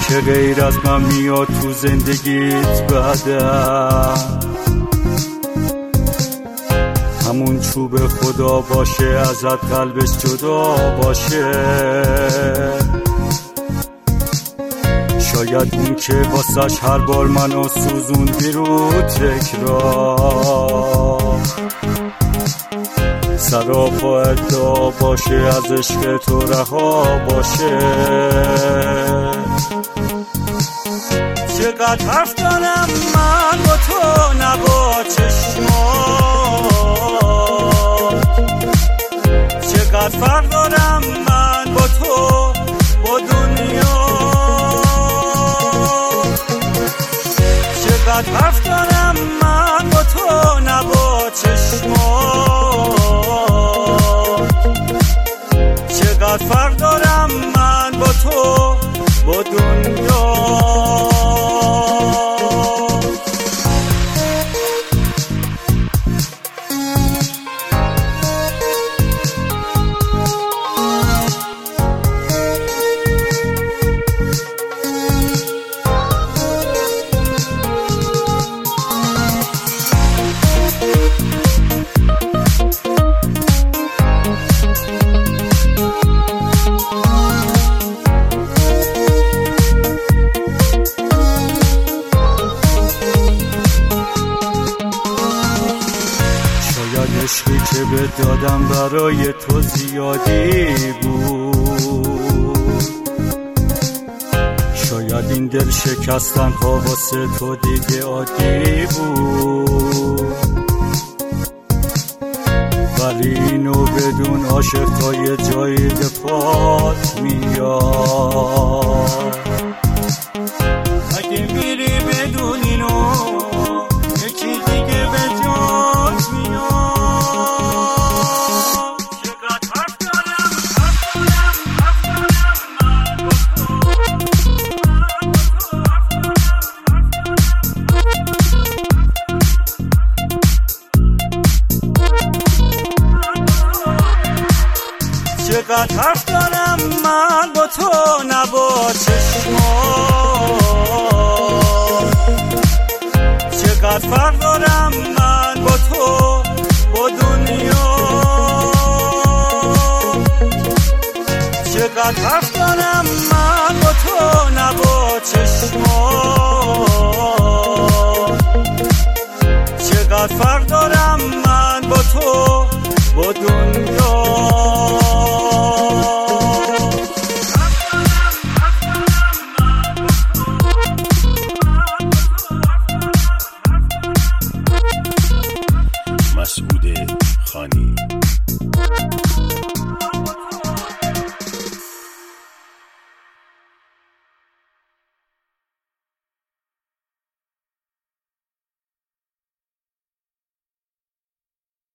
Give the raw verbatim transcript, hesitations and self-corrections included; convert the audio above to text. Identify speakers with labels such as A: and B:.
A: که غیر از من میاد تو زندگیت بعدم، همون چوب خدا باشه ازت قلبش جدا باشه. شاید اون که واسش هر بار منو سوزون بیرو تکرار، سراپا ادعا باشه از عشق تو رها باشه. چقدر حرف دارم من با تو نبا چشمات، چقدر فرق دارم من با تو با دنیا، چقدر حرف دارم من با تو نبا چشمات، چقدر فرق دارم من با تو با دنیا. عشقی که به دادم برای تو زیادی بود، شاید این دل شکستن ها واسه تو دیگه عادی بود، ولی اینو بدون عاشق تا یه جایی به پات میاد. اگه میری بدون اینو یکی دیگه به جات میاد. چقدر حرف دارم من با تو نبا چشمات، چقدر فرق دارم من با تو با دنیا، چقدر حرف دارم من با تو نبا چشمات، چقدر فرق دارم من با تو با دنیا.
B: مسعود خانی.